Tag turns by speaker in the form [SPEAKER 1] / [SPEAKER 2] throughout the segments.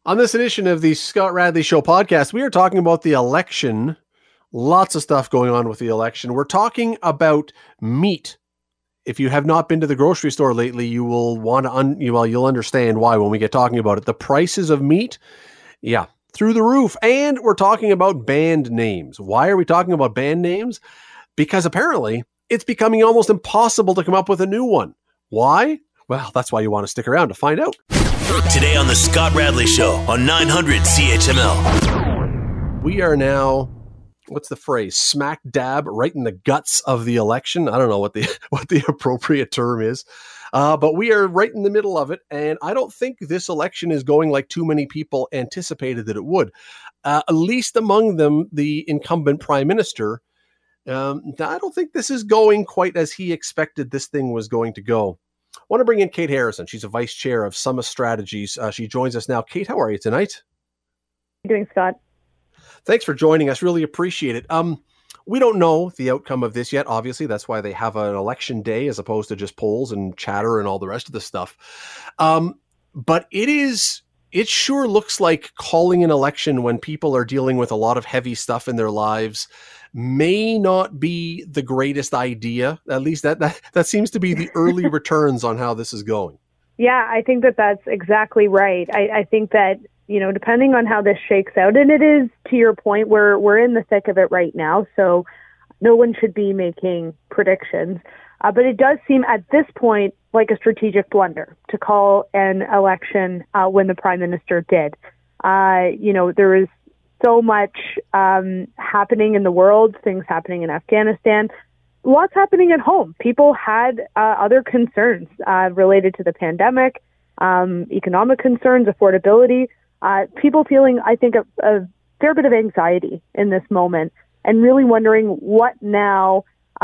[SPEAKER 1] On this edition of the Scott Radley Show podcast, we are talking about the election. Lots of stuff going on with the election. We're talking about meat. If you have not been to the grocery store lately, you will want to, you'll understand why when we get talking about it. The prices of meat, yeah, through the roof. And we're talking about band names. Why are we talking about band names? Because apparently it's becoming almost impossible to come up with a new one. Why? Well, that's why you want to stick around to find out.
[SPEAKER 2] Today on the Scott Radley Show on 900 CHML.
[SPEAKER 1] We are now, what's the phrase? Smack dab right in the guts of the election. I don't know what the appropriate term is, but we are right in the middle of it. And I don't think this election is going like too many people anticipated that it would. At least among them, the incumbent prime minister. I don't think this is going quite as he expected this thing was going to go. I want to bring in Kate Harrison. She's a vice chair of Summit Strategies. She joins us now. Kate, how are you tonight?
[SPEAKER 3] How are you doing, Scott?
[SPEAKER 1] Thanks for joining us. Really appreciate it. We don't know the outcome of this yet. Obviously, that's why they have an election day as opposed to just polls and chatter and all the rest of the stuff. But it sure looks like calling an election when people are dealing with a lot of heavy stuff in their lives may not be the greatest idea. At least that seems to be the early returns on how this is going.
[SPEAKER 3] Yeah, I think that's exactly right. I think that, depending on how this shakes out, and it is, to your point, we're in the thick of it right now, so no one should be making predictions. But it does seem at this point like a strategic blunder to call an election when the prime minister did. There is so much happening in the world, things happening in Afghanistan, lots happening at home. People had other concerns related to the pandemic, economic concerns, affordability, people feeling, I think, a fair bit of anxiety in this moment and really wondering what now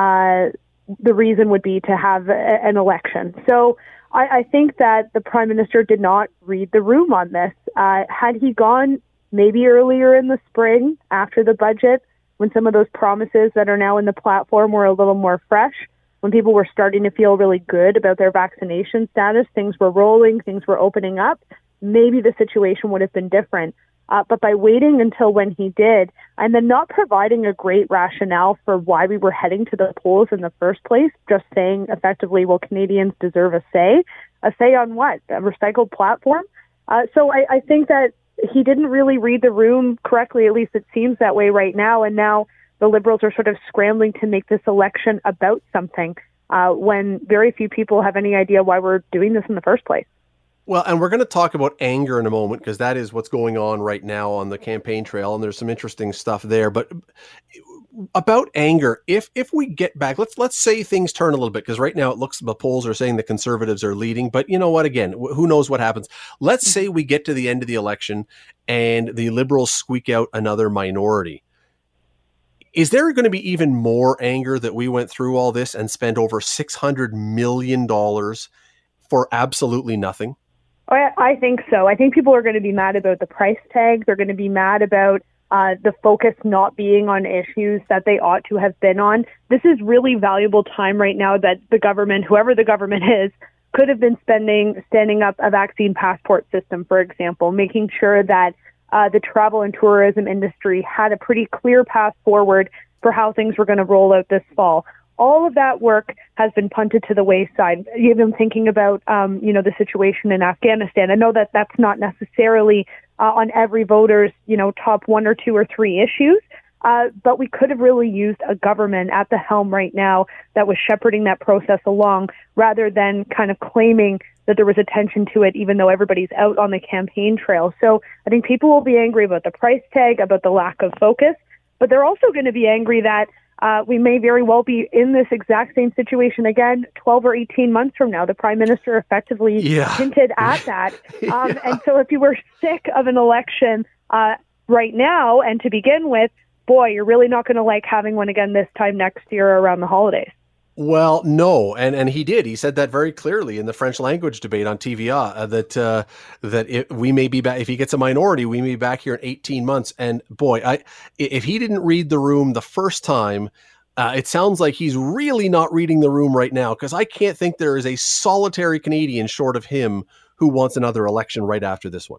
[SPEAKER 3] the reason would be to have an election. So I think that the prime minister did not read the room on this. Had he gone maybe earlier in the spring after the budget, when some of those promises that are now in the platform were a little more fresh, when people were starting to feel really good about their vaccination status, things were rolling, things were opening up, maybe the situation would have been different. But by waiting until when he did, and then not providing a great rationale for why we were heading to the polls in the first place, just saying effectively, well, Canadians deserve a say on what? A recycled platform? So I think that he didn't really read the room correctly, at least it seems that way right now. And now the Liberals are sort of scrambling to make this election about something when very few people have any idea why we're doing this in the first place.
[SPEAKER 1] Well, and we're going to talk about anger in a moment because that is what's going on right now on the campaign trail, and there's some interesting stuff there. But about anger, if we get back, let's say things turn a little bit, because right now it looks the polls are saying the Conservatives are leading. But you know what? Again, who knows what happens? Let's say we get to the end of the election and the Liberals squeak out another minority. Is there going to be even more anger that we went through all this and spent over $600 million for absolutely nothing?
[SPEAKER 3] I think so. I think people are going to be mad about the price tag. They're going to be mad about the focus not being on issues that they ought to have been on. This is really valuable time right now that the government, whoever the government is, could have been standing up a vaccine passport system, for example, making sure that the travel and tourism industry had a pretty clear path forward for how things were going to roll out this fall. All of that work has been punted to the wayside. Even thinking about, the situation in Afghanistan. I know that that's not necessarily on every voter's, top 1 or 2 or 3 issues, but we could have really used a government at the helm right now that was shepherding that process along, rather than kind of claiming that there was attention to it, even though everybody's out on the campaign trail. So I think people will be angry about the price tag, about the lack of focus, but they're also going to be angry that we may very well be in this exact same situation again 12 or 18 months from now. The prime minister effectively hinted at that. And so if you were sick of an election right now and to begin with, boy, you're really not going to like having one again this time next year around the holidays.
[SPEAKER 1] Well, no, and he did. He said that very clearly in the French language debate on TVA that we may be back if he gets a minority. We may be back here in 18 months. And boy, if he didn't read the room the first time, it sounds like he's really not reading the room right now, because I can't think there is a solitary Canadian short of him who wants another election right after this one.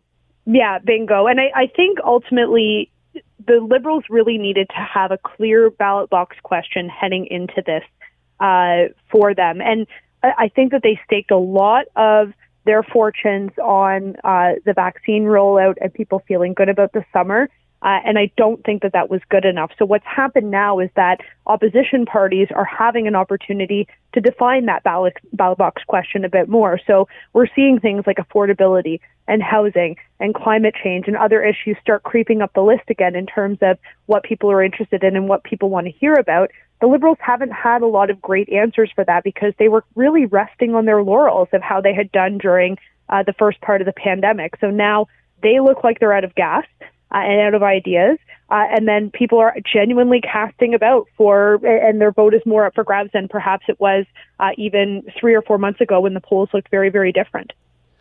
[SPEAKER 3] Yeah, bingo. And I think ultimately the Liberals really needed to have a clear ballot box question heading into this for them. And I think that they staked a lot of their fortunes on the vaccine rollout and people feeling good about the summer. And I don't think that that was good enough. So what's happened now is that opposition parties are having an opportunity to define that ballot box question a bit more. So we're seeing things like affordability and housing and climate change and other issues start creeping up the list again in terms of what people are interested in and what people want to hear about. The Liberals haven't had a lot of great answers for that because they were really resting on their laurels of how they had done during the first part of the pandemic. So now they look like they're out of gas and out of ideas. And then people are genuinely casting about and their vote is more up for grabs than perhaps it was even 3 or 4 months ago when the polls looked very, very different.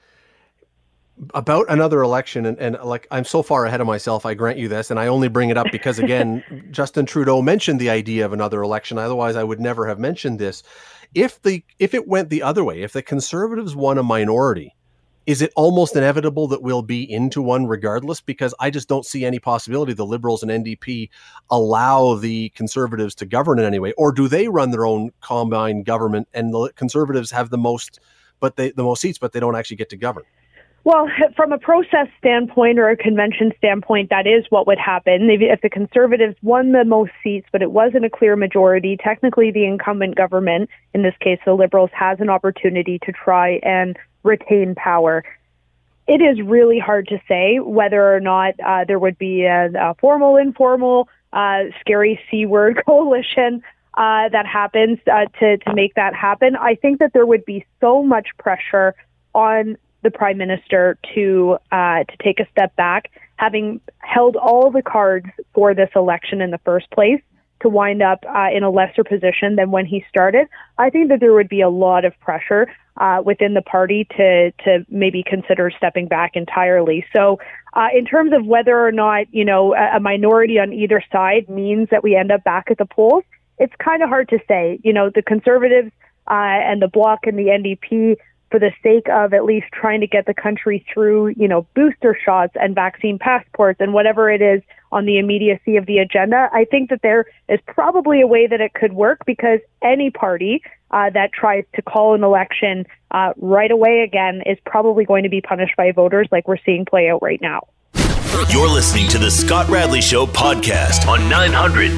[SPEAKER 1] About another election, and like I'm so far ahead of myself, I grant you this, and I only bring it up because, again, Justin Trudeau mentioned the idea of another election. Otherwise, I would never have mentioned this. If it went the other way, if the Conservatives won a minority, is it almost inevitable that we'll be into one regardless? Because I just don't see any possibility the Liberals and NDP allow the Conservatives to govern in any way. Or do they run their own combined government and the Conservatives have the most seats, but they don't actually get to govern?
[SPEAKER 3] Well, from a process standpoint or a convention standpoint, that is what would happen. If the Conservatives won the most seats, but it wasn't a clear majority, technically the incumbent government, in this case the Liberals, has an opportunity to try and retain power. It is really hard to say whether or not there would be a formal, informal, scary C-word coalition that happens to make that happen. I think that there would be so much pressure on the Prime Minister to take a step back, having held all the cards for this election in the first place, to wind up in a lesser position than when he started. I think that there would be a lot of pressure within the party to maybe consider stepping back entirely. So in terms of whether or not, a minority on either side means that we end up back at the polls, it's kind of hard to say. The Conservatives and the Bloc and the NDP, for the sake of at least trying to get the country through, booster shots and vaccine passports and whatever it is on the immediacy of the agenda, I think that there is probably a way that it could work, because any party that tries to call an election right away again is probably going to be punished by voters like we're seeing play out right now.
[SPEAKER 2] You're listening to the Scott Radley Show podcast on 900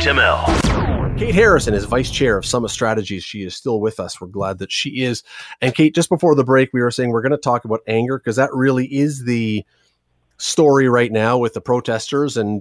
[SPEAKER 2] CHML.
[SPEAKER 1] Kate Harrison is Vice Chair of Summit Strategies. She is still with us. We're glad that she is. And Kate, just before the break, we were saying we're going to talk about anger, because that really is the story right now with the protesters and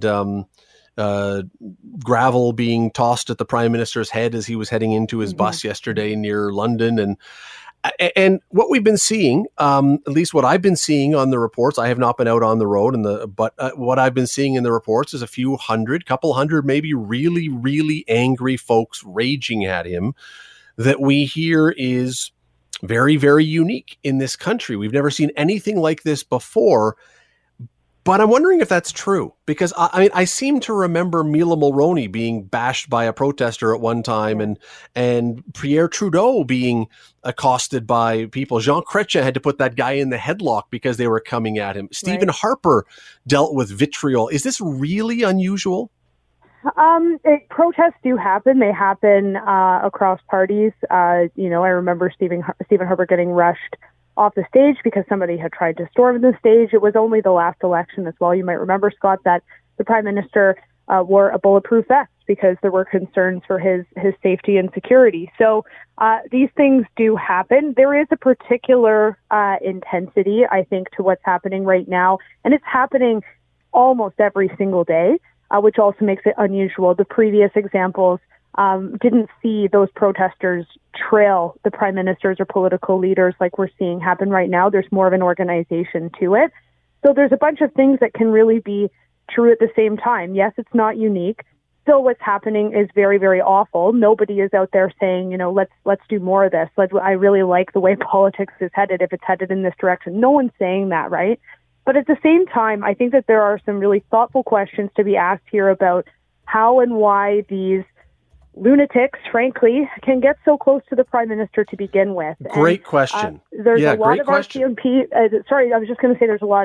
[SPEAKER 1] gravel being tossed at the Prime Minister's head as he was heading into his bus yesterday near London. And what we've been seeing, at least what I've been seeing on the reports, I have not been out on the road, but what I've been seeing in the reports is couple hundred, maybe really, really angry folks raging at him that we hear is very, very unique in this country. We've never seen anything like this before. But I'm wondering if that's true, because I seem to remember Mila Mulroney being bashed by a protester at one time, and Pierre Trudeau being accosted by people. Jean Chrétien had to put that guy in the headlock because they were coming at him. Stephen Harper dealt with vitriol. Is this really unusual?
[SPEAKER 3] Protests do happen. They happen across parties. I remember Stephen Harper getting rushed off the stage because somebody had tried to storm the stage. It was only the last election as well. You might remember, Scott, that the Prime Minister wore a bulletproof vest because there were concerns for his safety and security. So these things do happen. There is a particular intensity, I think, to what's happening right now, and it's happening almost every single day, which also makes it unusual. The previous examples didn't see those protesters trail the prime ministers or political leaders like we're seeing happen right now. There's more of an organization to it. So there's a bunch of things that can really be true at the same time. Yes, it's not unique. Still, what's happening is very, very awful. Nobody is out there saying, let's do more of this. I really like the way politics is headed if it's headed in this direction. No one's saying that, right? But at the same time, I think that there are some really thoughtful questions to be asked here about how and why these lunatics, frankly, can get so close to the Prime Minister to begin with.
[SPEAKER 1] Great question.
[SPEAKER 3] There's a lot of RCMP. I was just going to say there's a lot of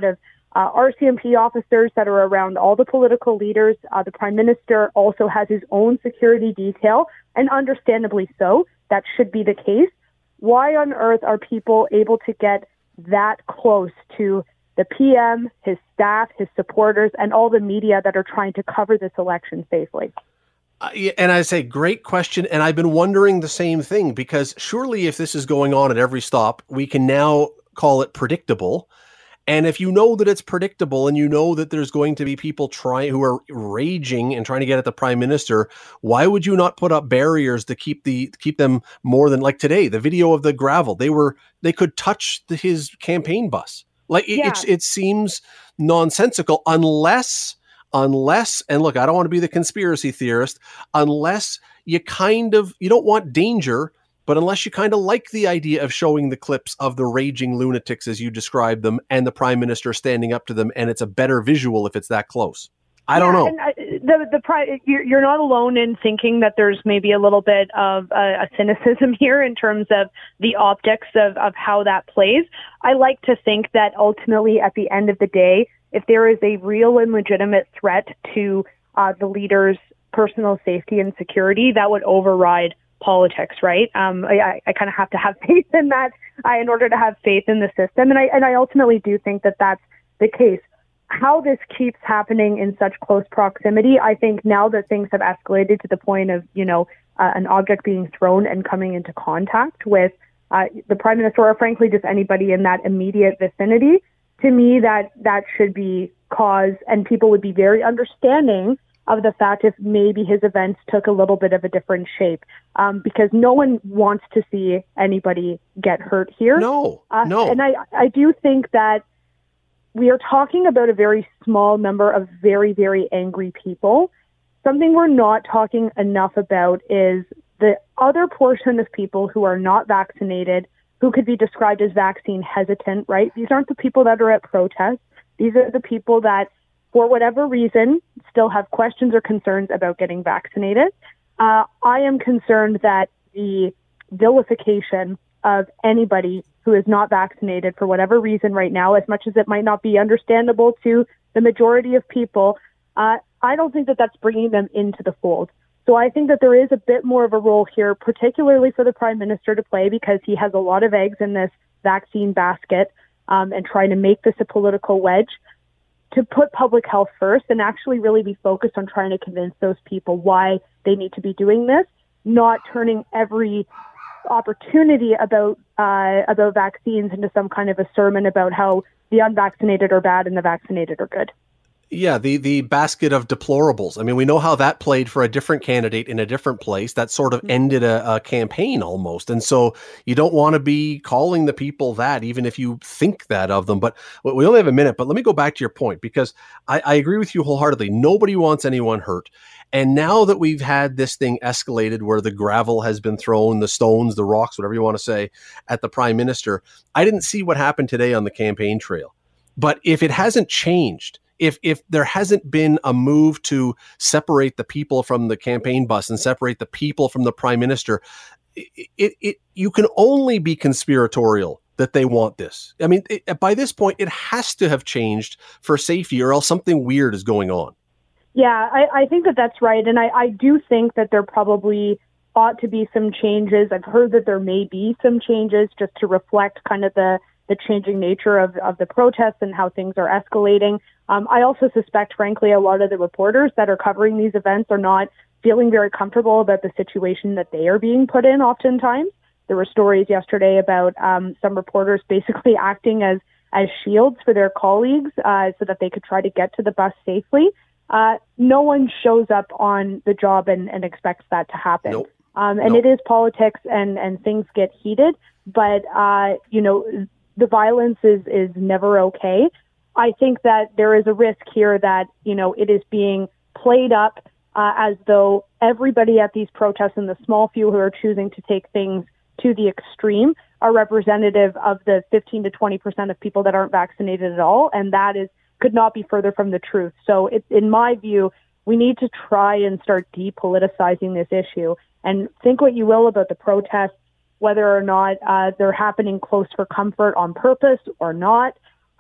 [SPEAKER 3] RCMP officers that are around all the political leaders. The Prime Minister also has his own security detail, and understandably so. That should be the case. Why on earth are people able to get that close to the PM, his staff, his supporters, and all the media that are trying to cover this election safely?
[SPEAKER 1] And I say, great question. And I've been wondering the same thing, because surely if this is going on at every stop, we can now call it predictable. And if you know that it's predictable and you know that there's going to be people who are raging and trying to get at the Prime Minister, why would you not put up barriers to keep them more than, like today, the video of the gravel, they could touch his campaign bus. It seems nonsensical unless, and look, I don't want to be the conspiracy theorist, unless you don't want danger, but unless you kind of like the idea of showing the clips of the raging lunatics as you describe them and the Prime Minister standing up to them, and it's a better visual if it's that close. I don't know.
[SPEAKER 3] And you're not alone in thinking that there's maybe a little bit of a cynicism here in terms of the optics of how that plays. I like to think that ultimately at the end of the day, if there is a real and legitimate threat to the leader's personal safety and security, that would override politics, right? I kind of have to have faith in that in order to have faith in the system. And I ultimately do think that that's the case. How this keeps happening in such close proximity, I think now that things have escalated to the point of, an object being thrown and coming into contact with the Prime Minister, or frankly just anybody in that immediate vicinity, to me that should be cause, and people would be very understanding of the fact if maybe his events took a little bit of a different shape, because no one wants to see anybody get hurt here.
[SPEAKER 1] No.
[SPEAKER 3] And I do think that we are talking about a very small number of very, very angry people. Something we're not talking enough about is the other portion of people who are not vaccinated, who could be described as vaccine hesitant, right? These aren't the people that are at protests. These are the people that, for whatever reason, still have questions or concerns about getting vaccinated. I am concerned that the vilification of anybody who is not vaccinated for whatever reason right now, as much as it might not be understandable to the majority of people, I don't think that that's bringing them into the fold. So I think that there is a bit more of a role here, particularly for the Prime Minister to play, because he has a lot of eggs in this vaccine basket, and trying to make this a political wedge, to put public health first and actually really be focused on trying to convince those people why they need to be doing this, not turning every opportunity about vaccines into some kind of a sermon about how the unvaccinated are bad and the vaccinated are good.
[SPEAKER 1] Yeah, the basket of deplorables. I mean, we know how that played for a different candidate in a different place. That sort of ended a campaign almost. And so you don't want to be calling the people that, even if you think that of them. But we only have a minute, but let me go back to your point, because I agree with you wholeheartedly. Nobody wants anyone hurt. And now that we've had this thing escalated where the gravel has been thrown, the stones, the rocks, whatever you want to say, at the Prime Minister, I didn't see what happened today on the campaign trail. But if it hasn't changed, if there hasn't been a move to separate the people from the campaign bus and separate the people from the Prime Minister, you can only be conspiratorial that they want this. I mean, by this point, it has to have changed for safety, or else something weird is going on.
[SPEAKER 3] Yeah, I think that that's right. And I do think that there probably ought to be some changes. I've heard that there may be some changes just to reflect kind of the changing nature of the protests and how things are escalating. I also suspect, frankly, a lot of the reporters that are covering these events are not feeling very comfortable about the situation that they are being put in oftentimes. There were stories yesterday about some reporters basically acting as shields for their colleagues so that they could try to get to the bus safely. No one shows up on the job and expects that to happen.
[SPEAKER 1] Nope.
[SPEAKER 3] And it is politics and things get heated, but, the violence is never okay. I think that there is a risk here that, it is being played up as though everybody at these protests, and the small few who are choosing to take things to the extreme, are representative of the 15 to 20% of people that aren't vaccinated at all. And that could not be further from the truth. So in my view, we need to try and start depoliticizing this issue. And think what you will about the protests, whether or not they're happening close for comfort on purpose or not. I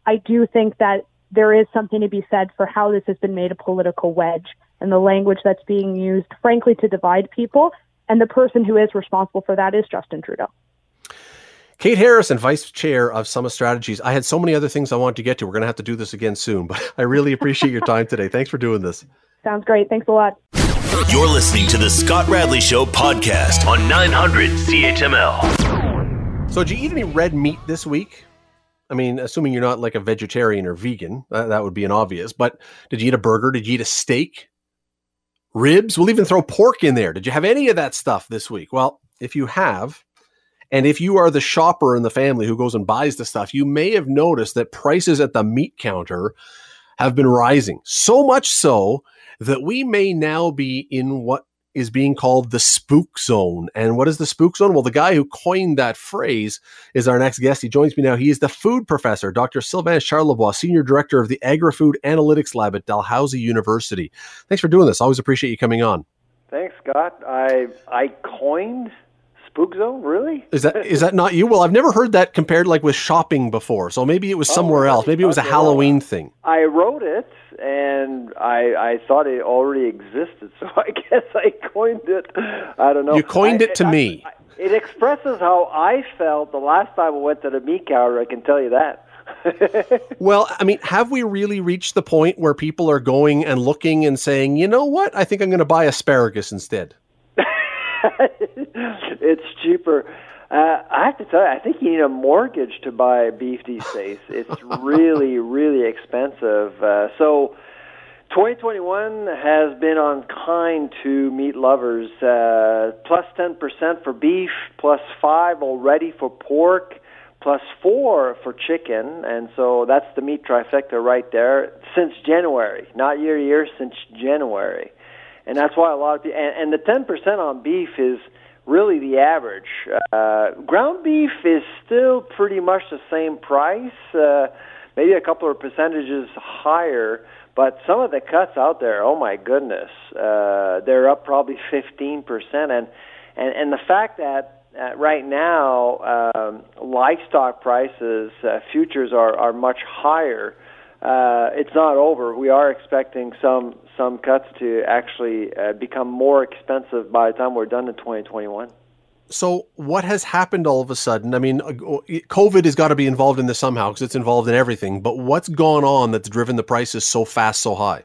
[SPEAKER 3] I do think that there is something to be said for how this has been made a political wedge and the language that's being used, frankly, to divide people. And the person who is responsible for that is Justin Trudeau.
[SPEAKER 1] Kate Harrison, Vice Chair of Summit Strategies. I had so many other things I wanted to get to. We're going to have to do this again soon, but I really appreciate your time today. Thanks for doing this.
[SPEAKER 3] Sounds great. Thanks a lot.
[SPEAKER 2] You're listening to the Scott Radley Show podcast on 900 CHML.
[SPEAKER 1] So did you eat any red meat this week? I mean, assuming you're not like a vegetarian or vegan, that would be an obvious, but did you eat a burger? Did you eat a steak? Ribs? We'll even throw pork in there. Did you have any of that stuff this week? Well, if you have, and if you are the shopper in the family who goes and buys the stuff, you may have noticed that prices at the meat counter have been rising. So much so that we may now be in what is being called the spook zone. And what is the spook zone? Well, the guy who coined that phrase is our next guest. He joins me now. He is the food professor, Dr. Sylvain Charlebois, Senior Director of the Agri-Food Analytics Lab at Dalhousie University. Thanks for doing this. Always appreciate you coming on.
[SPEAKER 4] Thanks, Scott. I coined spook zone, really?
[SPEAKER 1] Is that not you? Well, I've never heard that compared like with shopping before. So maybe it was somewhere else. Maybe it was a Halloween thing.
[SPEAKER 4] I wrote it and I thought it already existed, so I guess I coined it. I don't know.
[SPEAKER 1] You coined it to me.
[SPEAKER 4] It expresses how I felt the last time I went to the meat counter, I can tell you that.
[SPEAKER 1] Well, I mean, have we really reached the point where people are going and looking and saying, you know what, I think I'm going to buy asparagus instead?
[SPEAKER 4] It's cheaper. I have to tell you, I think you need a mortgage to buy beef these days. It's really, really expensive. So 2021 has been unkind to meat lovers. Plus 10% for beef, plus 5 already for pork, plus 4 for chicken. And so that's the meat trifecta right there since January, not year, since January. And that's why a lot of people, and the 10% on beef is really the average. Ground beef is still pretty much the same price, maybe a couple of percentages higher, but some of the cuts out there, oh my goodness, they're up probably 15%. And the fact that right now livestock prices, futures are much higher, it's not over. We are expecting some cuts to actually become more expensive by the time we're done in 2021.
[SPEAKER 1] So what has happened all of a sudden? I mean, COVID has got to be involved in this somehow because it's involved in everything. But what's gone on that's driven the prices so fast, so high?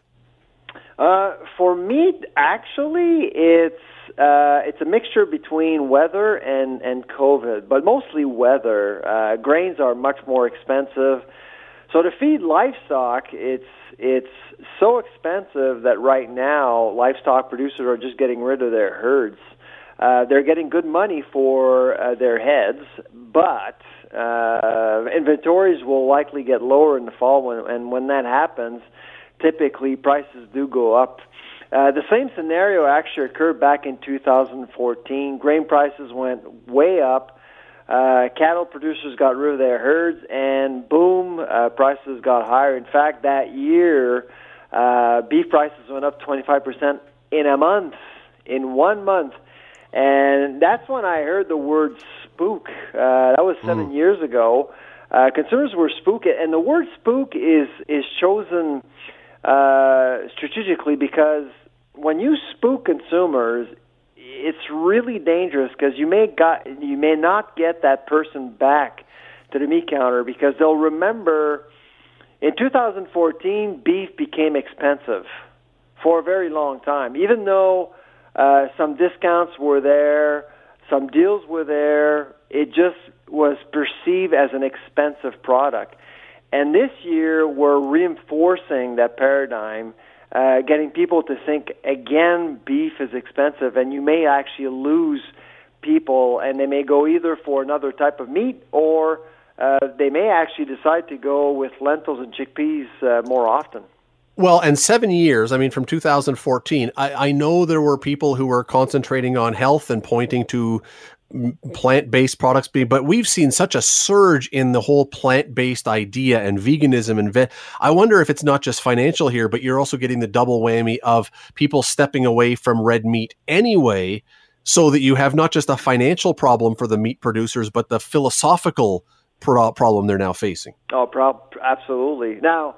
[SPEAKER 4] For meat, actually, it's a mixture between weather and COVID, but mostly weather. Grains are much more expensive. So to feed livestock, it's so expensive that right now livestock producers are just getting rid of their herds. They're getting good money for their heads, but inventories will likely get lower in the fall, and when that happens, typically prices do go up. The same scenario actually occurred back in 2014. Grain prices went way up. Cattle producers got rid of their herds, and boom, prices got higher. In fact, that year, beef prices went up 25% in 1 month. And that's when I heard the word spook. That was 7 years ago. Consumers were spooked, and the word spook is chosen strategically because when you spook consumers, it's really dangerous because you may not get that person back to the meat counter because they'll remember in 2014 beef became expensive for a very long time, even though some discounts were there, some deals were there. It just was perceived as an expensive product. And this year we're reinforcing that paradigm, getting people to think, again, beef is expensive, and you may actually lose people, and they may go either for another type of meat or they may actually decide to go with lentils and chickpeas more often.
[SPEAKER 1] Well, and 7 years, I mean, from 2014, I know there were people who were concentrating on health and pointing to plant-based products but we've seen such a surge in the whole plant-based idea and veganism and I wonder if it's not just financial here, but you're also getting the double whammy of people stepping away from red meat anyway, so that you have not just a financial problem for the meat producers, but the philosophical problem they're now facing.
[SPEAKER 4] Oh, absolutely. Now,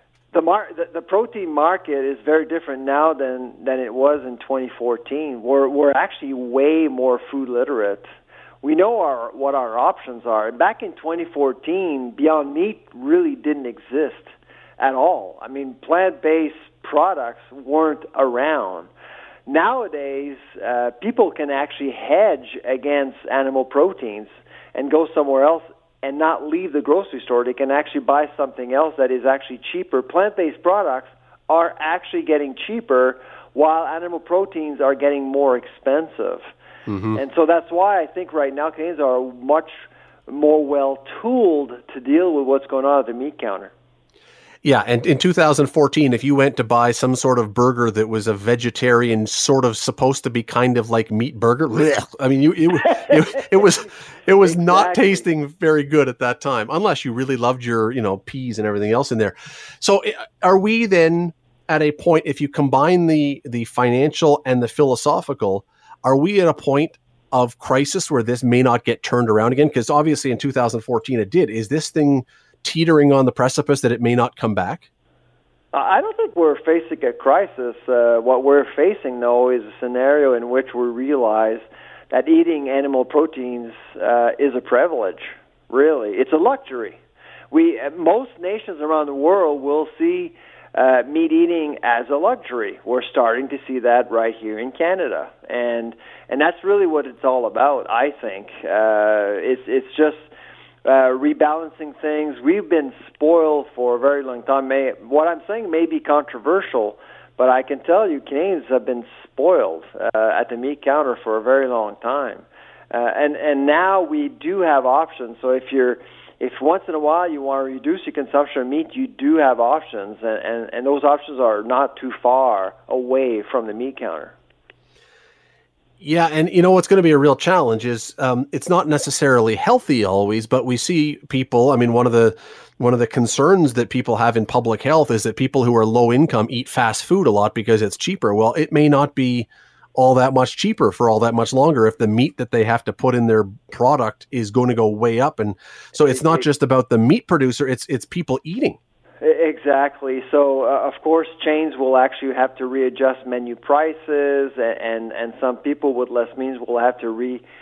[SPEAKER 4] the protein market is very different now than it was in 2014. We're actually way more food literate. We know what our options are. And back in 2014, Beyond Meat really didn't exist at all. I mean, plant-based products weren't around. Nowadays, people can actually hedge against animal proteins and go somewhere else and not leave the grocery store. They can actually buy something else that is actually cheaper. Plant-based products are actually getting cheaper while animal proteins are getting more expensive. Mm-hmm. And so that's why I think right now Canadians are much more well-tooled to deal with what's going on at the meat counter.
[SPEAKER 1] Yeah, and in 2014, if you went to buy some sort of burger that was a vegetarian, sort of supposed to be kind of like meat burger, I mean, it was exactly. Not tasting very good at that time, unless you really loved your, peas and everything else in there. So, are we then at a point, if you combine the financial and the philosophical, are we at a point of crisis where this may not get turned around again? Because obviously in 2014 it did. Is this thing teetering on the precipice that it may not come back?
[SPEAKER 4] I don't think we're facing a crisis. What we're facing, though, is a scenario in which we realize that eating animal proteins is a privilege, really. It's a luxury. Most nations around the world will see meat eating as a luxury. We're starting to see that right here in Canada. And that's really what it's all about, I think. It's just rebalancing things. We've been spoiled for a very long time. What I'm saying may be controversial, but I can tell you Canadians have been spoiled at the meat counter for a very long time. And now we do have options. So if once in a while you want to reduce your consumption of meat, you do have options, and those options are not too far away from the meat counter.
[SPEAKER 1] Yeah, and what's going to be a real challenge is it's not necessarily healthy always, but we see people. I mean, one of the concerns that people have in public health is that people who are low income eat fast food a lot because it's cheaper. Well, it may not be all that much cheaper for all that much longer if the meat that they have to put in their product is going to go way up. And so it's not just about the meat producer; it's people eating.
[SPEAKER 4] Exactly. So, of course, chains will actually have to readjust menu prices, and some people with less means will have to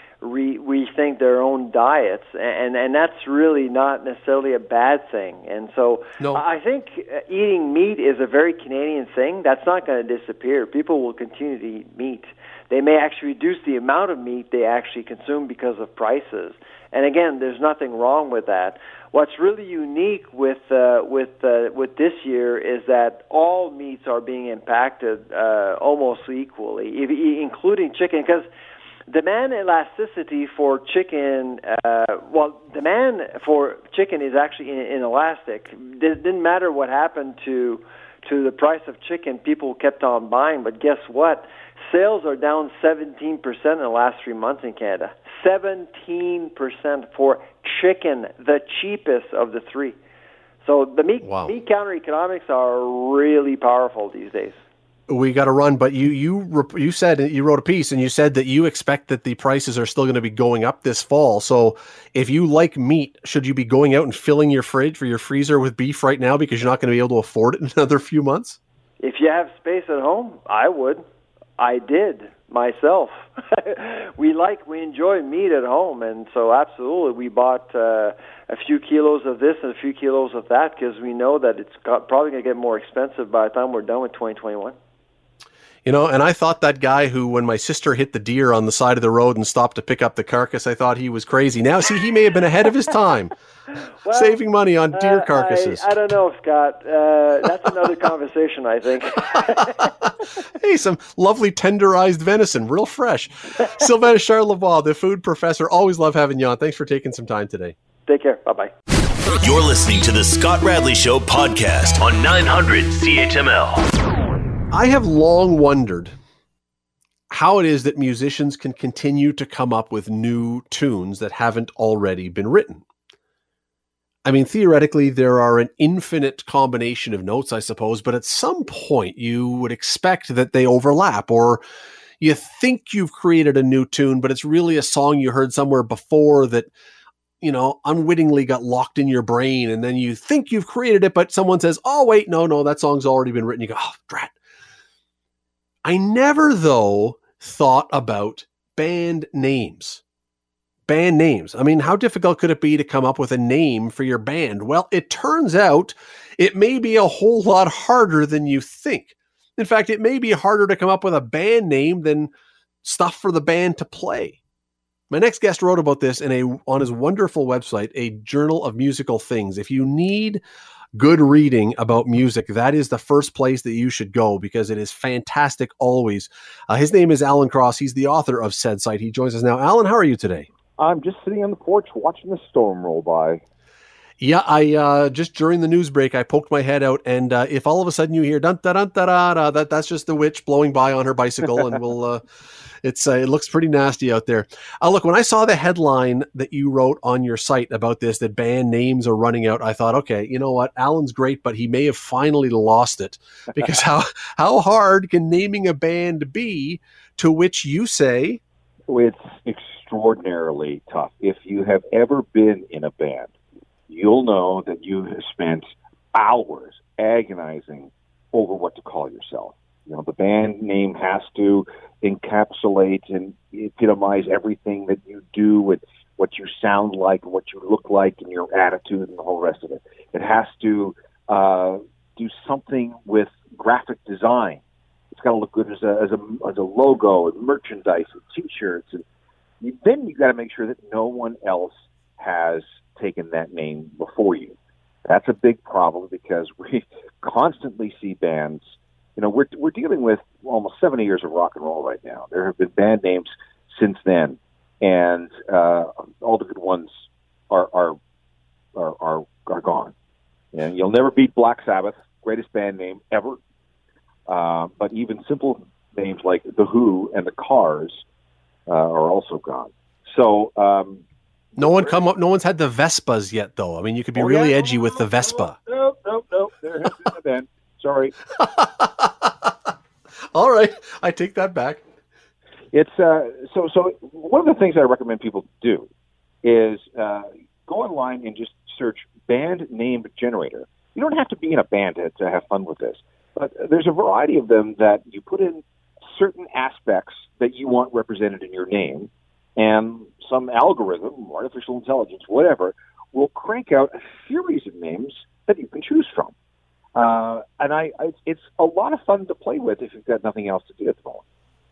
[SPEAKER 4] rethink their own diets, and that's really not necessarily a bad thing. And so no. I think eating meat is a very Canadian thing. That's not going to disappear. People will continue to eat meat. They may actually reduce the amount of meat they actually consume because of prices. And again, there's nothing wrong with that. What's really unique with this year is that all meats are being impacted almost equally, including chicken, because demand elasticity for chicken, demand for chicken is actually inelastic. It didn't matter what happened to the price of chicken, people kept on buying. But guess what? Sales are down 17% in the last 3 months in Canada. 17% for chicken, the cheapest of the three. So the meat counter economics are really powerful these days.
[SPEAKER 1] We got to run, but you said, you wrote a piece and you said that you expect that the prices are still going to be going up this fall. So if you like meat, should you be going out and filling your fridge or your freezer with beef right now because you're not going to be able to afford it in another few months?
[SPEAKER 4] If you have space at home, I would. I did myself. We enjoy meat at home, and so absolutely we bought a few kilos of this and a few kilos of that because we know that it's probably going to get more expensive by the time we're done with 2021.
[SPEAKER 1] And I thought that guy who, when my sister hit the deer on the side of the road and stopped to pick up the carcass, I thought he was crazy. Now, see, he may have been ahead of his time, saving money on deer carcasses.
[SPEAKER 4] I don't know, Scott. That's another conversation, I think.
[SPEAKER 1] Hey, some lovely tenderized venison, real fresh. Sylvain Charlebois, the food professor. Always love having you on. Thanks for taking some time today.
[SPEAKER 4] Take care. Bye-bye.
[SPEAKER 2] You're listening to the Scott Radley Show podcast on 900 CHML.
[SPEAKER 1] I have long wondered how it is that musicians can continue to come up with new tunes that haven't already been written. I mean, theoretically, there are an infinite combination of notes, I suppose, but at some point you would expect that they overlap, or you think you've created a new tune, but it's really a song you heard somewhere before that, unwittingly got locked in your brain, and then you think you've created it, but someone says, oh, wait, no, that song's already been written. You go, oh, drat. I never, though, thought about band names. Band names. I mean, how difficult could it be to come up with a name for your band? Well, it turns out it may be a whole lot harder than you think. In fact, it may be harder to come up with a band name than stuff for the band to play. My next guest wrote about this on his wonderful website, A Journal of Musical Things. If you need good reading about music, that is the first place that you should go, because it is fantastic always. His name is Alan Cross. He's the author of said site. He joins us now. Alan, how are you today?
[SPEAKER 5] I'm just sitting on the porch watching the storm roll by.
[SPEAKER 1] Yeah, I just during the news break, I poked my head out, and if all of a sudden you hear dun dun dun da da, that's just the witch blowing by on her bicycle, and we'll. It looks pretty nasty out there. Look, when I saw the headline that you wrote on your site about this, that band names are running out, I thought, okay, you know what? Alan's great, but he may have finally lost it, because how hard can naming a band be? To which you say,
[SPEAKER 5] it's extraordinarily tough. If you have ever been in a band, you'll know that you have spent hours agonizing over what to call yourself. The band name has to encapsulate and epitomize everything that you do, and what you sound like, and what you look like, and your attitude, and the whole rest of it. It has to do something with graphic design. It's got to look good as a logo and merchandise and T-shirts, and then you got to make sure that no one else has taken that name before you. That's a big problem, because we constantly see bands. We're dealing with almost 70 years of rock and roll right now. There have been band names since then, and all the good ones are gone. And you'll never beat Black Sabbath, greatest band name ever. But even simple names like The Who and The Cars are also gone. So
[SPEAKER 1] no one's had the Vespas yet, though. I mean, you could be really edgy with the Vespa.
[SPEAKER 5] No. There has been a band. Sorry.
[SPEAKER 1] All right, I take that back.
[SPEAKER 5] It's so one of the things I recommend people do is go online and just search band name generator. You don't have to be in a band to have fun with this, but there's a variety of them that you put in certain aspects that you want represented in your name, and some algorithm, artificial intelligence, whatever, will crank out a series of names that you can choose from. And it's a lot of fun to play with if you've got nothing else to do at the moment.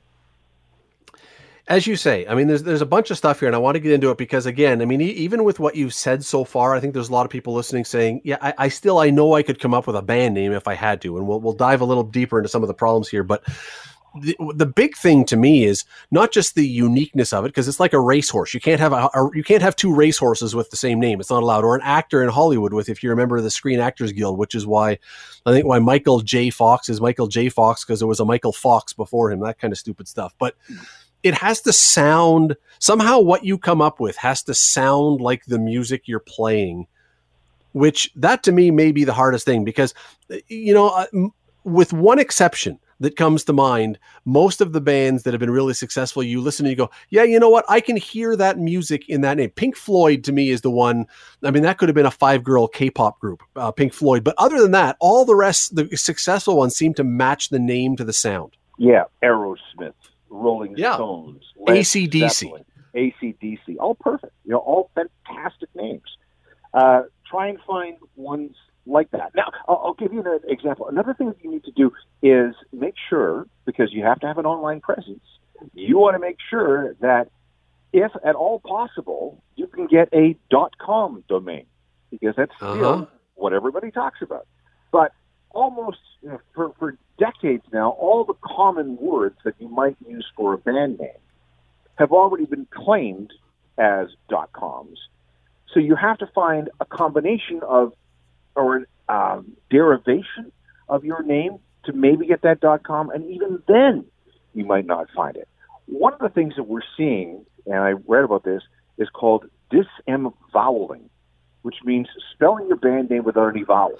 [SPEAKER 1] As you say, I mean, there's a bunch of stuff here, and I want to get into it because, again, I mean, even with what you've said so far, I think there's a lot of people listening saying, yeah, I know I could come up with a band name if I had to, and we'll dive a little deeper into some of the problems here, but the big thing to me is not just the uniqueness of it, because it's like a racehorse. You can't have two racehorses with the same name. It's not allowed. Or an actor in Hollywood if you're a member of the Screen Actors Guild, which is why Michael J. Fox is Michael J. Fox, because there was a Michael Fox before him, that kind of stupid stuff. But it has to sound, somehow what you come up with has to sound like the music you're playing, which that to me may be the hardest thing, because, with one exception that comes to mind, most of the bands that have been really successful, you listen and you go, yeah, you know what? I can hear that music in that name. Pink Floyd to me is the one. I mean, that could have been a 5-girl K-pop group, Pink Floyd. But other than that, all the rest, the successful ones seem to match the name to the sound.
[SPEAKER 5] Yeah. Aerosmith, Rolling Stones,
[SPEAKER 1] AC/DC.
[SPEAKER 5] AC/DC, all perfect. All fantastic names. Try and find ones like that. Now, I'll give you an example. Another thing that you need to do is make sure, because you have to have an online presence, you want to make sure that if at all possible, you can get a .com domain, because that's still what everybody talks about. But almost for decades now, all the common words that you might use for a band name have already been claimed as .coms. So you have to find a combination of, or a derivation of your name to maybe get that .com, and even then you might not find it. One of the things that we're seeing, and I read about this, is called disemvoweling, which means spelling your band name without any vowels.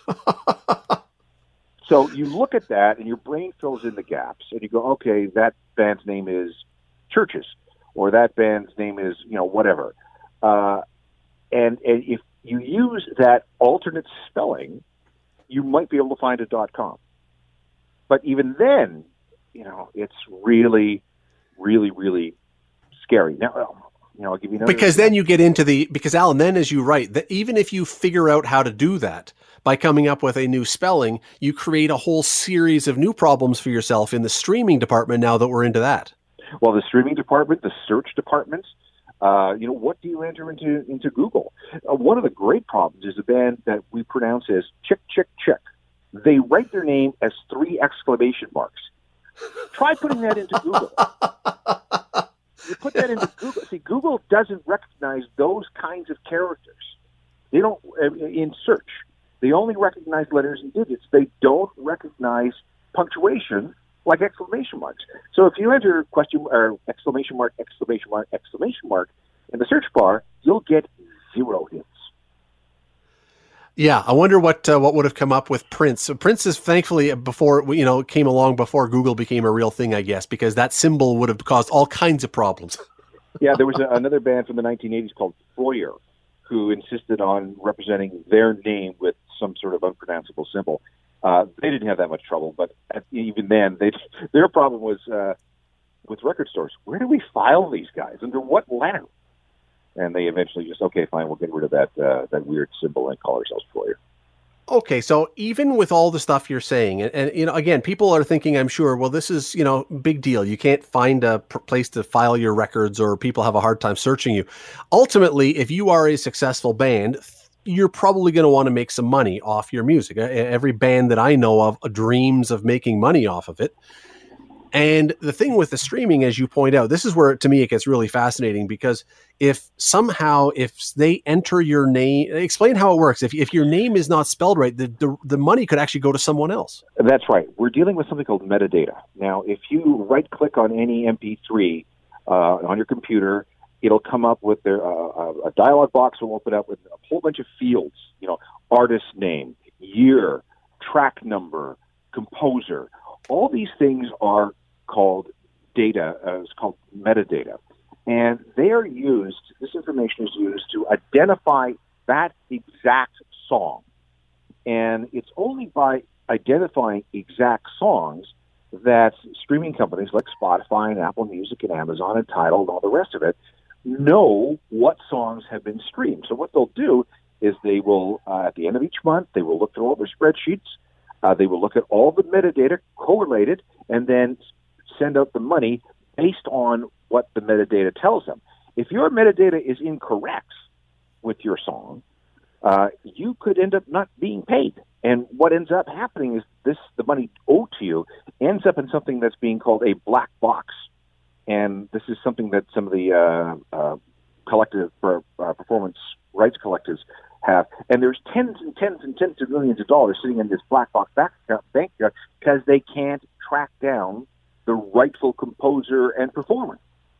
[SPEAKER 5] So you look at that and your brain fills in the gaps, and you go, okay, that band's name is Churches, or that band's name is, whatever. and if you use that alternate spelling, you might be able to find a .com. But even then, it's really, really, really scary. Now, I'll give you another.
[SPEAKER 1] Because then you get into because Alan, then as you write, that even if you figure out how to do that by coming up with a new spelling, you create a whole series of new problems for yourself in the streaming department now that we're into that.
[SPEAKER 5] Well, the streaming department, the search departments, what do you enter into Google? One of the great problems is a band that we pronounce as Chick, Chick, Chick. They write their name as 3 exclamation marks. Try putting that into Google. You put that into Google. See, Google doesn't recognize those kinds of characters. They don't, in search. They only recognize letters and digits. They don't recognize punctuation like exclamation marks. So if you enter question or exclamation mark, exclamation mark, exclamation mark in the search bar, you'll get 0 hits.
[SPEAKER 1] Yeah, I wonder what would have come up with Prince. So Prince is thankfully came along before Google became a real thing, I guess, because that symbol would have caused all kinds of problems.
[SPEAKER 5] Yeah, there was another band from the 1980s called Foyer who insisted on representing their name with some sort of unpronounceable symbol. They didn't have that much trouble, but even then, their problem was with record stores. Where do we file these guys? Under what letter? And they eventually just, okay, fine, we'll get rid of that weird symbol and call ourselves Foyer.
[SPEAKER 1] Okay, so even with all the stuff you're saying, and again, people are thinking, I'm sure, well, this is, big deal. You can't find a place to file your records, or people have a hard time searching you. Ultimately, if you are a successful band, you're probably going to want to make some money off your music. Every band that I know of dreams of making money off of it. And the thing with the streaming, as you point out, this is where, to me, it gets really fascinating, because if they enter your name, explain how it works. If your name is not spelled right, the money could actually go to someone else.
[SPEAKER 5] That's right. We're dealing with something called metadata. Now, if you right-click on any MP3 on your computer, it'll come up with a dialog box will open up with a whole bunch of fields, artist name, year, track number, composer. All these things are called data, it's called metadata. And this information is used to identify that exact song. And it's only by identifying exact songs that streaming companies like Spotify and Apple Music and Amazon and Tidal and all the rest of it know what songs have been streamed. So what they'll do is they will, at the end of each month, they will look through all their spreadsheets. They will look at all the metadata correlated and then send out the money based on what the metadata tells them. If your metadata is incorrect with your song, you could end up not being paid. And what ends up happening is the money owed to you ends up in something that's being called a black box. And this is something that some of the collective performance rights collectives have. And there's tens and tens and tens of millions of dollars sitting in this black box bank account because they can't track down the rightful composer and performer.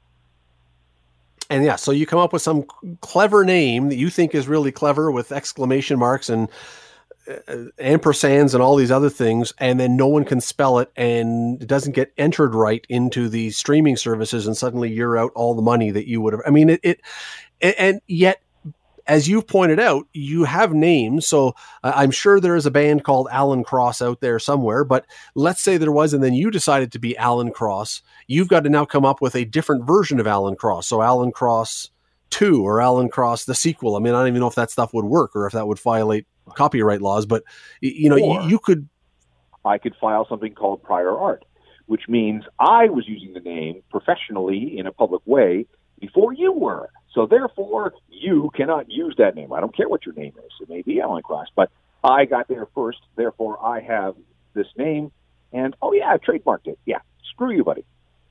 [SPEAKER 1] And yeah, so you come up with some clever name that you think is really clever with exclamation marks and ampersands and all these other things, and then no one can spell it, and it doesn't get entered right into the streaming services, and suddenly you're out all the money that you would have. I mean, and yet, as you've pointed out, you have names. So I'm sure there is a band called Alan Cross out there somewhere, but let's say there was, and then you decided to be Alan Cross. You've got to now come up with a different version of Alan Cross. So Alan Cross 2 or Alan Cross, the sequel. I mean, I don't even know if that stuff would work or if that would violate copyright laws, but you could.
[SPEAKER 5] I could file something called prior art, which means I was using the name professionally in a public way before you were. So therefore, you cannot use that name. I don't care what your name is. It may be Alan Cross, but I got there first. Therefore, I have this name. And, oh, yeah, I trademarked it. Yeah, screw you, buddy.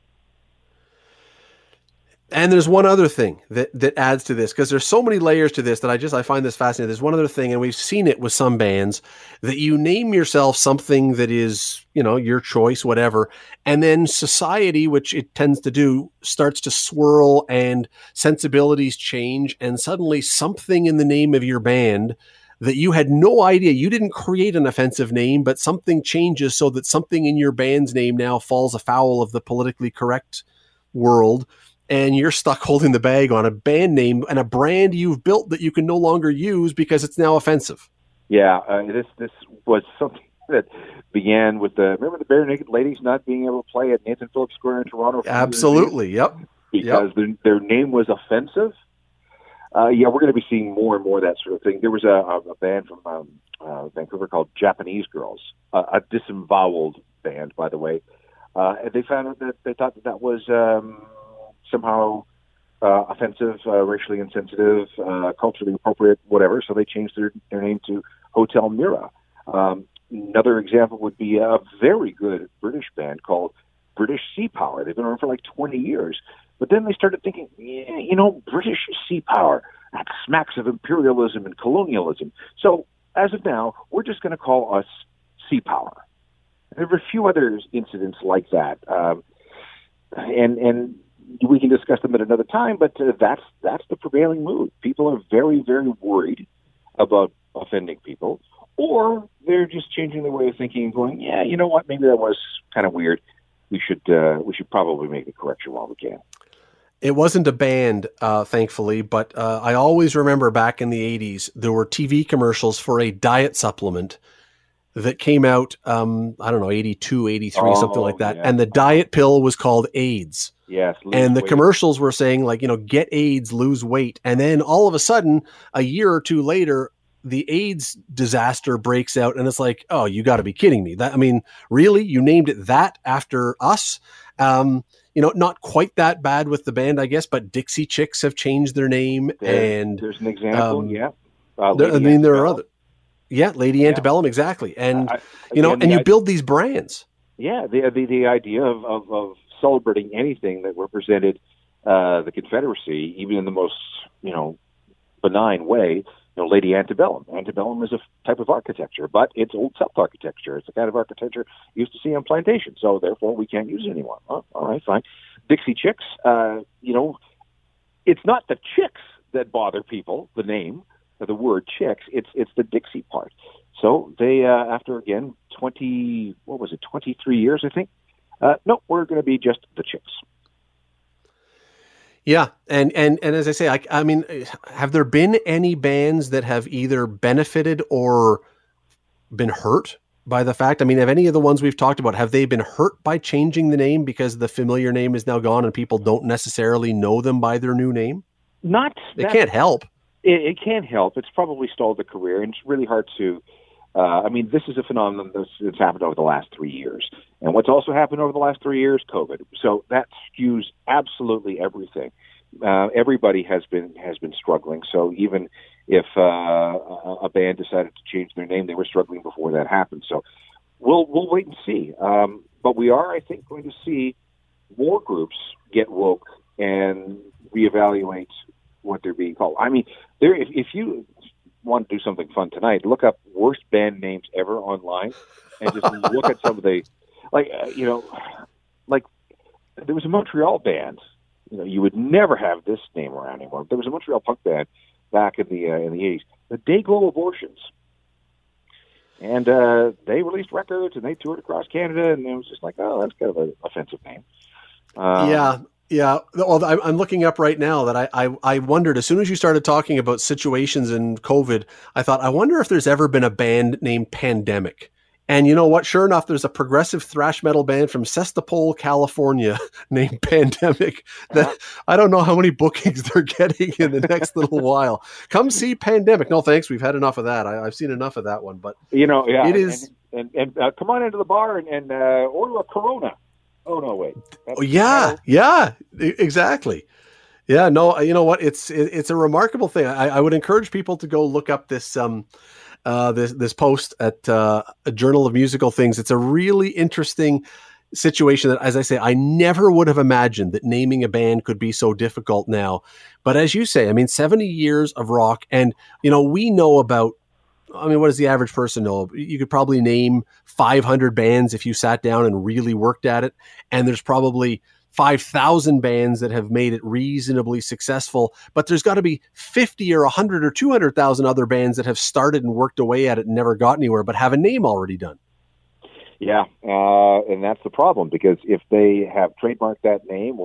[SPEAKER 1] And there's one other thing that adds to this, because there's so many layers to this that I find this fascinating. There's one other thing, and we've seen it with some bands, that you name yourself something that is, your choice, whatever. And then society, which it tends to do, starts to swirl and sensibilities change. And suddenly something in the name of your band that you had no idea, you didn't create an offensive name, but something changes so that something in your band's name now falls afoul of the politically correct world. and you're stuck holding the bag on a band name and a brand you've built that you can no longer use because it's now offensive.
[SPEAKER 5] Yeah, this was something that began with remember the Bare Naked Ladies not being able to play at Nathan Phillips Square in Toronto?
[SPEAKER 1] Absolutely, yep.
[SPEAKER 5] Because their name was offensive. Yeah, we're going to be seeing more and more of that sort of thing. There was a band from Vancouver called Japanese Girls, a disemboweled band, by the way. They found out that they thought that was somehow offensive, racially insensitive, culturally appropriate, whatever. So they changed their name to Hotel Mira. Another example would be a very good British band called British Sea Power. They've been around for like 20 years. But then they started thinking, British Sea Power, that smacks of imperialism and colonialism. So as of now, we're just going to call us Sea Power. There were a few other incidents like that. And we can discuss them at another time, but that's the prevailing mood. People are very, very worried about offending people, or they're just changing their way of thinking and going, yeah, you know what, maybe that was kind of weird. We should probably make the correction while we can.
[SPEAKER 1] It wasn't a band, thankfully, but I always remember back in the 80s, there were TV commercials for a diet supplement that came out, 82, 83, something like that. Yeah. And the diet pill was called AIDS.
[SPEAKER 5] Yes.
[SPEAKER 1] And the commercials were saying, get AIDS, lose weight. And then all of a sudden, a year or two later, the AIDS disaster breaks out. And it's like, oh, you got to be kidding me. Really? You named it that after us? Not quite that bad with the band, I guess, but Dixie Chicks have changed their name.
[SPEAKER 5] There's an example, yeah.
[SPEAKER 1] There are other. Yeah, Lady Antebellum, exactly. And, you build these brands.
[SPEAKER 5] Yeah, the idea of celebrating anything that represented the Confederacy, even in the most, benign way, Lady Antebellum. Antebellum is a type of architecture, but it's Old South architecture. It's the kind of architecture you used to see on plantations, so therefore we can't use it anymore. Oh, all right, fine. Dixie Chicks, it's not the chicks that bother people, the name, the word chicks, it's the Dixie part. So they, after, again, 23 years, I think, no, we're going to be just the Chicks.
[SPEAKER 1] Yeah. And as I say, I mean, have there been any bands that have either benefited or been hurt by the fact? I mean, have any of the ones we've talked about, have they been hurt by changing the name because the familiar name is now gone and people don't necessarily know them by their new name? They can't help.
[SPEAKER 5] It can't help. It's probably stalled the career, and it's really hard to. This is a phenomenon that's happened over the last 3 years, and what's also happened over the last 3 years, COVID. So that skews absolutely everything. Everybody has been struggling. So even if a band decided to change their name, they were struggling before that happened. So we'll wait and see. But we are, I think, going to see more groups get woke and reevaluate what they're being called. I mean, if you want to do something fun tonight, look up worst band names ever online and just look at some of the, there was a Montreal band. You would never have this name around anymore. There was a Montreal punk band back in the 80s, the Dayglow Abortions. And they released records and they toured across Canada, and it was just like, oh, that's kind of an offensive name.
[SPEAKER 1] Yeah. Well, I'm looking up right now that I wondered, as soon as you started talking about situations in COVID, I thought, I wonder if there's ever been a band named Pandemic. And you know what? Sure enough, there's a progressive thrash metal band from Sestapole, California named Pandemic that I don't know how many bookings they're getting in the next little while. Come see Pandemic. No, thanks. We've had enough of that. I've seen enough of that one, but it is.
[SPEAKER 5] And come on into the bar and order a Corona. Oh, no, wait.
[SPEAKER 1] Yeah, exactly. Yeah, no, you know what? It's a remarkable thing. I would encourage people to go look up this this post at a Journal of Musical Things. It's a really interesting situation that, as I say, I never would have imagined that naming a band could be so difficult now. But as you say, I mean, 70 years of rock, and, we know about, what does the average person know? You could probably name 500 bands if you sat down and really worked at it. And there's probably 5,000 bands that have made it reasonably successful, but there's got to be 50 or 100 or 200,000 other bands that have started and worked away at it and never got anywhere, but have a name already done.
[SPEAKER 5] Yeah, and that's the problem, because if they have trademarked that name or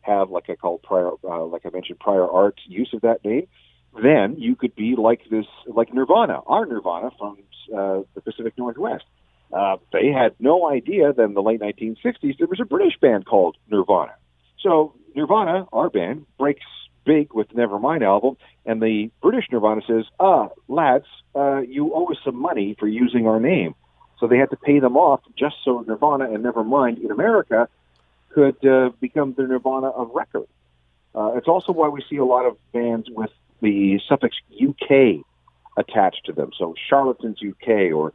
[SPEAKER 5] have, like I mentioned, prior art use of that name, then you could be like Nirvana, our Nirvana from the Pacific Northwest. They had no idea that in the late 1960s there was a British band called Nirvana. So Nirvana, our band, breaks big with the Nevermind album, and the British Nirvana says, lads, you owe us some money for using our name. So they had to pay them off just so Nirvana and Nevermind in America could become the Nirvana of record. It's also why we see a lot of bands with the suffix UK attached to them. So Charlatans UK or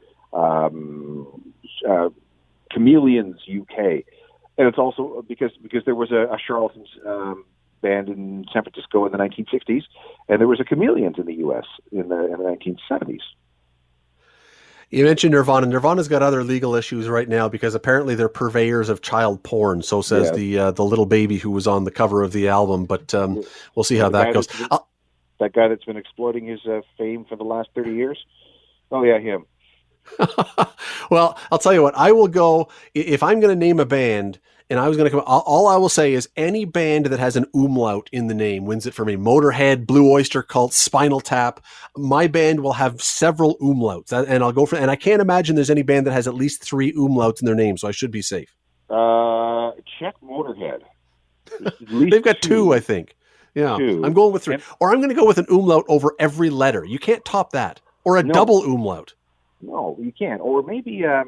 [SPEAKER 5] Chameleons UK. And it's also because there was a Charlatans band in San Francisco in the 1960s, and there was a Chameleons in the U.S. in the 1970s.
[SPEAKER 1] You mentioned Nirvana. Nirvana's got other legal issues right now because apparently they're purveyors of child porn. So says the little baby who was on the cover of the album. But we'll see how that goes.
[SPEAKER 5] That guy that's been exploiting his fame for the last 30 years? Oh, yeah, him.
[SPEAKER 1] Well, I'll tell you what. I will go, if I'm going to name a band, and I was going to come, all I will say is any band that has an umlaut in the name wins it for me. Motorhead, Blue Oyster Cult, Spinal Tap. My band will have several umlauts, and I'll go for. And I can't imagine there's any band that has at least 3 umlauts in their name, so I should be safe.
[SPEAKER 5] Check Motorhead.
[SPEAKER 1] They've got 2, I think. Yeah, 2. I'm going with 3, or I'm going to go with an umlaut over every letter. You can't top that, or a double umlaut.
[SPEAKER 5] No, you can't. Or maybe, let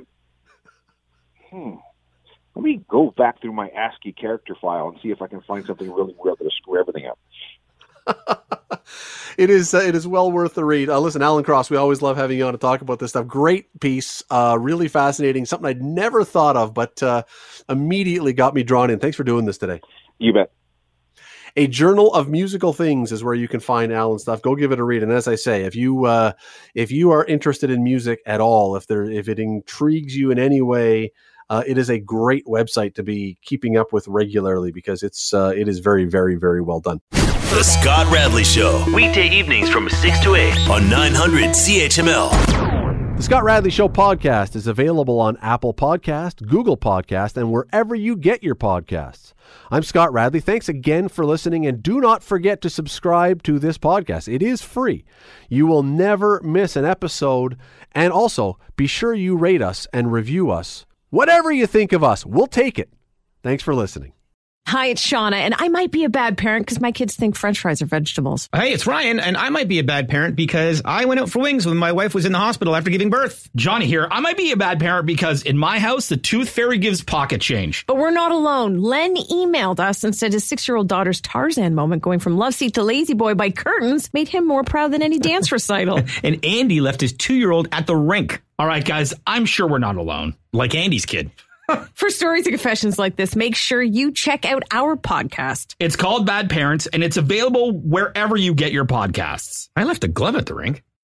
[SPEAKER 5] me go back through my ASCII character file and see if I can find something really weird that'll screw everything up.
[SPEAKER 1] It is well worth the read. Listen, Alan Cross, we always love having you on to talk about this stuff. Great piece, really fascinating, something I'd never thought of, but immediately got me drawn in. Thanks for doing this today.
[SPEAKER 5] You bet.
[SPEAKER 1] A Journal of Musical Things is where you can find Alan's stuff. Go give it a read. And as I say, if you are interested in music at all, if it intrigues you in any way, it is a great website to be keeping up with regularly because it is very, very, very well done.
[SPEAKER 2] The Scott Radley Show, weekday evenings from 6 to 8 on 900 CHML.
[SPEAKER 1] The Scott Radley Show podcast is available on Apple Podcast, Google Podcast, and wherever you get your podcasts. I'm Scott Radley. Thanks again for listening, and do not forget to subscribe to this podcast. It is free. You will never miss an episode, and also be sure you rate us and review us. Whatever you think of us, we'll take it. Thanks for listening.
[SPEAKER 6] Hi, it's Shauna, and I might be a bad parent because my kids think French fries are vegetables.
[SPEAKER 7] Hey, it's Ryan, and I might be a bad parent because I went out for wings when my wife was in the hospital after giving birth.
[SPEAKER 8] Johnny here. I might be a bad parent because in my house, the tooth fairy gives pocket change.
[SPEAKER 6] But we're not alone. Len emailed us and said his 6-year-old daughter's Tarzan moment going from love seat to lazy boy by curtains made him more proud than any dance recital.
[SPEAKER 8] And Andy left his 2-year-old at the rink. All right, guys, I'm sure we're not alone. Like Andy's kid.
[SPEAKER 6] For stories and confessions like this, make sure you check out our podcast.
[SPEAKER 8] It's called Bad Parents, and it's available wherever you get your podcasts. I left a glove at the rink.